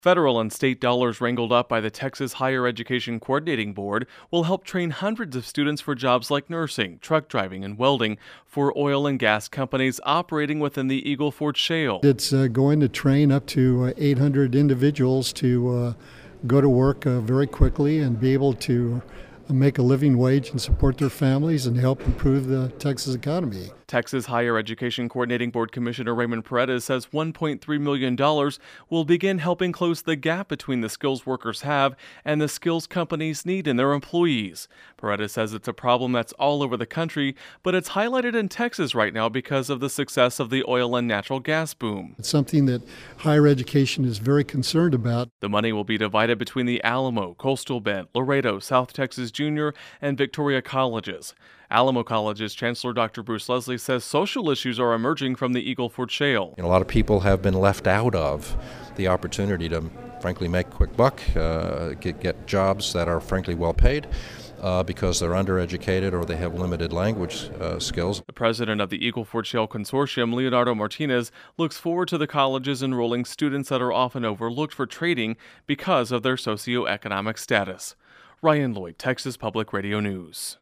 Federal and state dollars wrangled up by the Texas Higher Education Coordinating Board will help train hundreds of students for jobs like nursing, truck driving, and welding for oil and gas companies operating within the Eagle Ford Shale. It's going to train up to 800 individuals to go to work very quickly and be able to make a living wage and support their families and help improve the Texas economy. Texas Higher Education Coordinating Board Commissioner Raymond Paredes says $1.3 million will begin helping close the gap between the skills workers have and the skills companies need in their employees. Paredes says it's a problem that's all over the country, but it's highlighted in Texas right now because of the success of the oil and natural gas boom. It's something that higher education is very concerned about. The money will be divided between the Alamo, Coastal Bend, Laredo, South Texas Junior, and Victoria colleges. Alamo College's Chancellor Dr. Bruce Leslie says social issues are emerging from the Eagle Ford Shale. A lot of people have been left out of the opportunity to, frankly, make a quick buck, get jobs that are, frankly, well paid. Because they're undereducated or they have limited language skills. The president of the Eagle Ford Shale Consortium, Leonardo Martinez, looks forward to the colleges enrolling students that are often overlooked for trading because of their socioeconomic status. Ryan Lloyd, Texas Public Radio News.